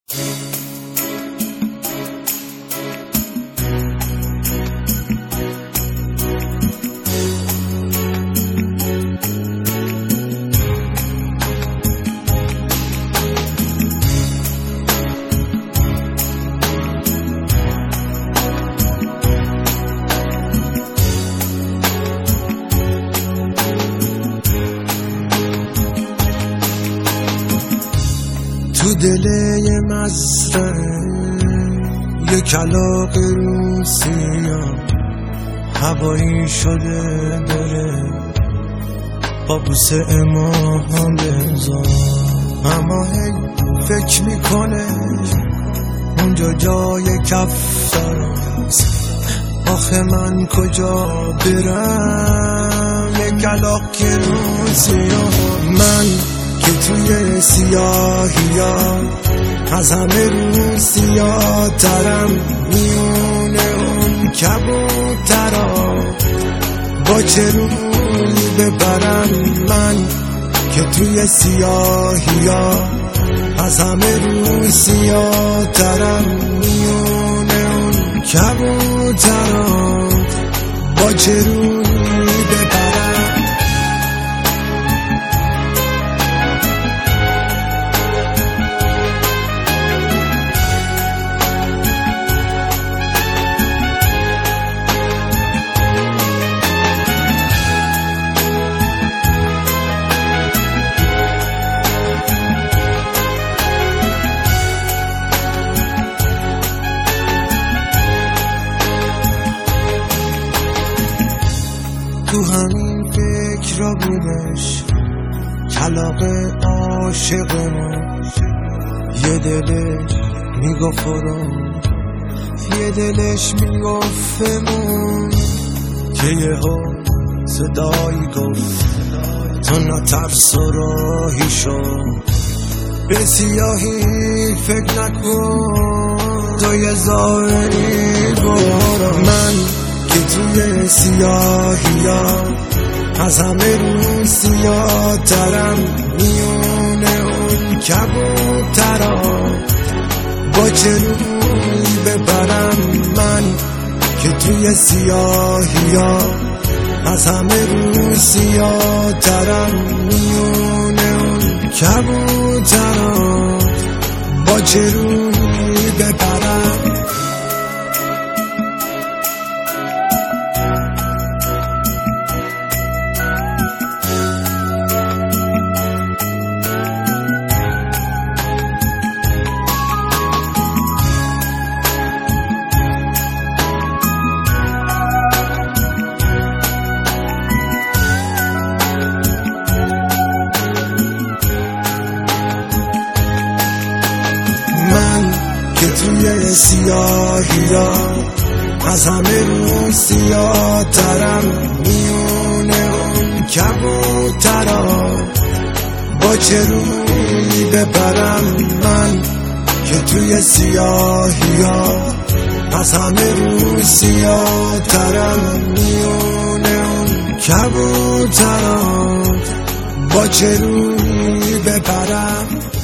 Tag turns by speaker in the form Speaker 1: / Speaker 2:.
Speaker 1: تو دل یه مزرعه یه کلاغ روسیا هوایی شده داره با بوسه ماها بزار، اما هی فکر میکنه اونجا جای کفتراست. آخه من کجا برم یه کلاغ روسیا، من که توی سیاهیا از همه روسیاترم، میونه اون کبوترا با چه روی ببرم. من که توی سیاهیا از همه روسیاترم، میونه اون کبوترا با چه روی ببرم. تو همین فکر را بودش کلاغ عاشق ما، یه دلش میگفت رو، یه دلش میگفت فمون، که یهو صدایی گفت تو نترس و راهی شو، به سیاهی فکر نکن، تو یه ظاهری برو. من که توی سیاهیا از همه روسیاترم، میونه اون کبوترا با چه روی ببرم. من که توی سیاهیا از همه روسیاترم، میونه اون کبوترا با چه روی ببرم. که توی سیاهیا از همه روسیاترم، میونه اون کبوترا با چه روی ببرم. من که توی سیاهیا از همه روسیاترم، میونه اون کبوترا با چه روی ببرم.